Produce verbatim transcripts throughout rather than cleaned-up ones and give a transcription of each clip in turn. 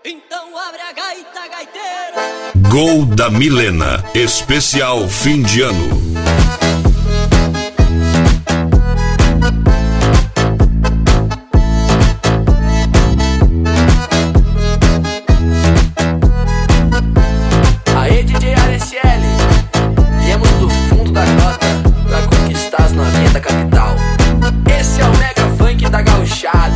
Então abre a gaita, gaiteiro. Gol da Milena, especial fim de ano. Aê, D J Alex L, viemos do fundo da grota pra conquistar as novinhas da capital. Esse é o mega funk da gauchada.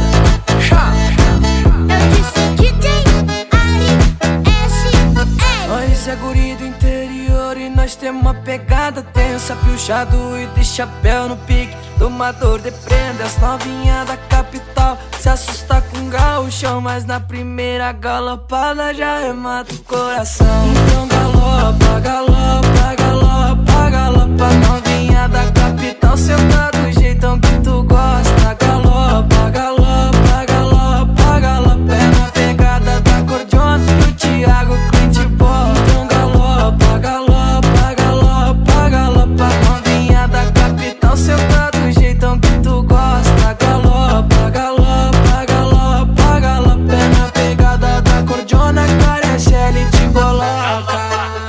Eu disse D J Alex L. Nós é guri do interior e nós temos uma pegada tensa, piochado e de chapéu no pique, domador de prenda. As novinhas da capital se assusta com gauchão, mas na primeira galopada já remata o coração. Então galopa, galopa, galopa, galopa. Novinha da capital senta do jeitão que tu gosta. Galopa, galopa, galopa, galopa. É na pegada da cordiona que o Thiago Clint bola. Então galopa, galopa, galopa, galopa. Novinha da capital senta do jeitão que tu gosta. Galopa, galopa, galopa, galopa. É na pegada da cordiona que a Alex L te coloca.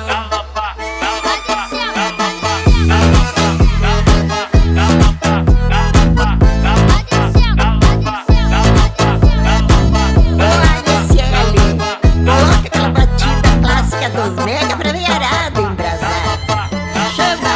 Dos mega pra veiarada embrasada. Chama!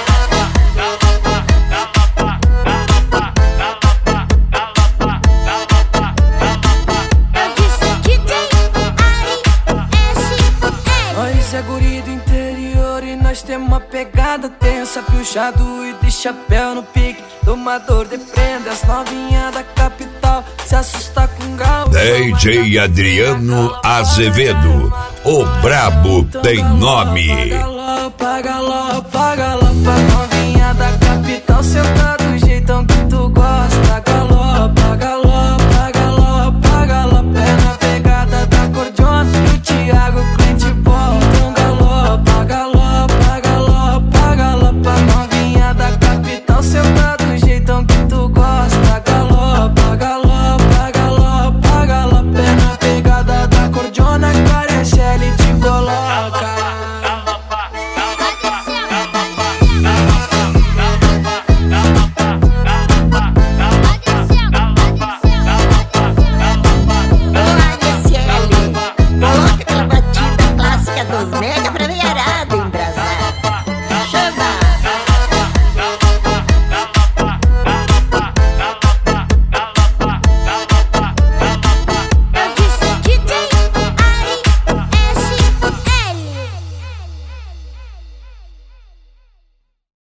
Eu disse D J Alex L. Nós é guri do interior e nós temos uma pegada tensa, piochado e de chapéu no pique, domador de prenda. As novinhas da capital se assusta com galo. D J Adriano Azevedo, o brabo tem nome. Galopa, galopa, galopa.